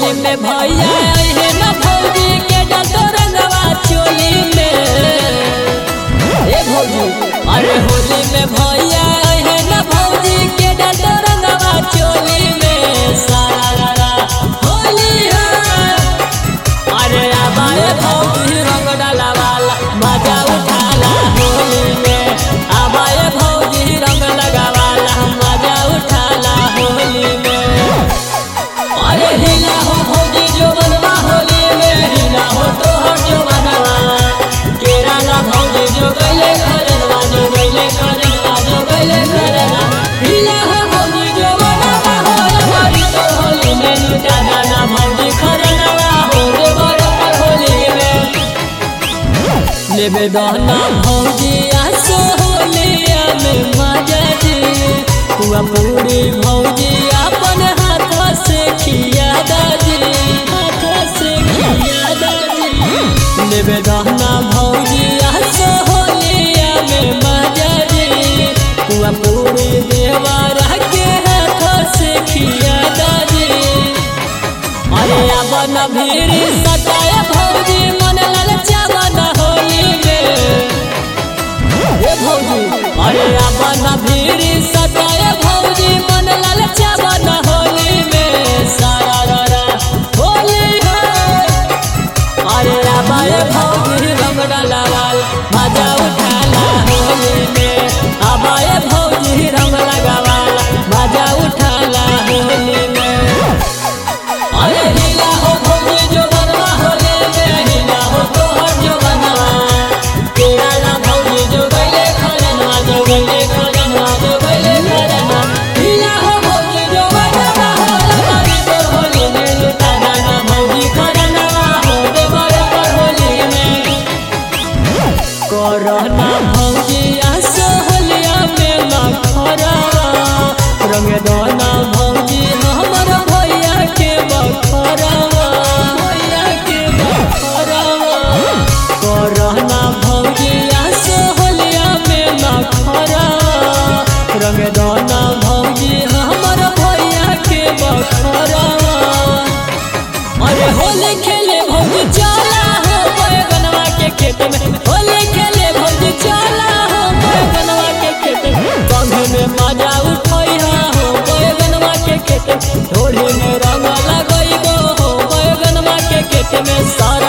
होली में भैया है ना भौजी के डालो रंगवा चोली में। ए भौजी अरे होली में भैया है ना भौजी के डालो रंगवा चोली में। सारा होली है अरे आबाए भौजी रंग डाला वाला मजा उठाला होली में। आबाए भौजी रंग लगा वाला मजा उठाला होली में। अरे हिला हो भौजी जो बनवा होली में हिला हो तो हर जो बनवा केरा ना भौजी जो गले करवा जो गले करवा जो गले करवा हिला हो भौजी जो बनवा हो हमारी तो होली में लुटा गाना भौजी करवा हो रे बराबर होली में। लेबे दाना भौजी आसो होलिया में मजा जी हुआ पूरी भौजी अपन हाथ से खिया दादी हाथ से खिया दादी। लेबे दाना भौजी आसो होलिया में मजा जी हुआ पूरी देवारा के हाथ से खिया दादी। अरे अब न भीरी सताए भौजी मन ललचावा न होली में। ए भौजी अरे अब न भीरी सताए भौजी मन ललचावा न होली में। सारा होली है अरे आबाए भौजी रंग डाला वाला मजा उठाला होली में। आबाए भौजी रंग लगा वाला मजा उठाला होली में। अरे हिला हो भौजी जो बनवा होली में हिला हो तो हर जो बनवा केरा ना भौजी जो गले खरनवा जो गले खरनवा जो गले खरनवा हिला हो भौजी जो बनवा हो हमारी तो होली में लुटा गाना भौजी खरनवा हो रे बराबर होली में। कोरोना भौजी आसो होलिया में ना खरावा रंग दोना भौजी हमर भैया के बखरावा भैया के बखरावा। कोरोना भौजी आसो होलिया में ना खरावा रंग दोना भौजी हमर भैया के बखरावा। अरे होली खेले भौजी चला हो बैगनवा के खेत में होली खेले भौजी चला हो बैगनवा के खेत में। संगे में मजा उठैहा हो बैगनवा के खेत में ढोली में रंग लगैबो हो बैगनवा के खेत में।